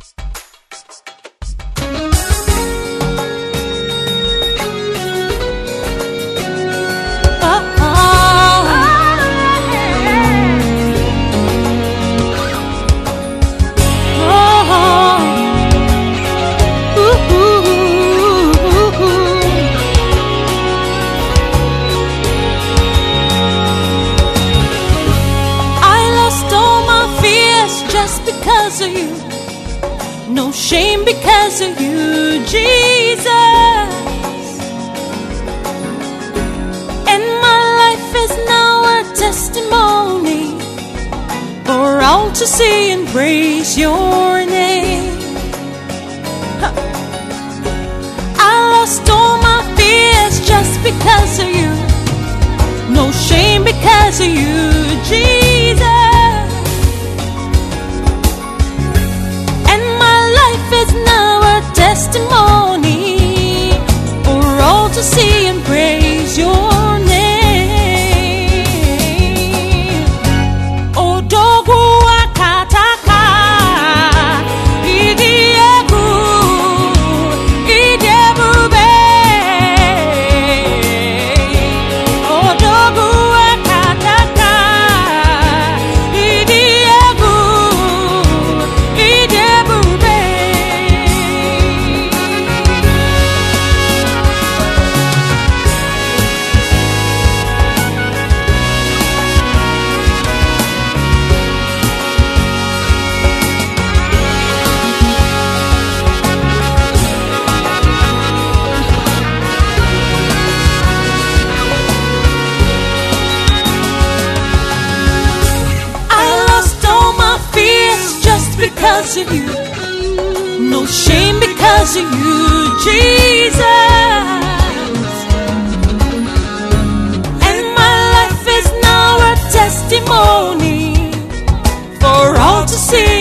Because of you, no shame because of you, Jesus. And my life is now a testimony for all to see and praise your name. I lost all my fears just because of you, no shame because of you, Jesus. Is now a testimony for all to see and praise your name. Odogu akataka idiebu idebube. Odogu akataka idiebu idebube. Because of you, no shame because of you, Jesus. And my life is now a testimony for all to see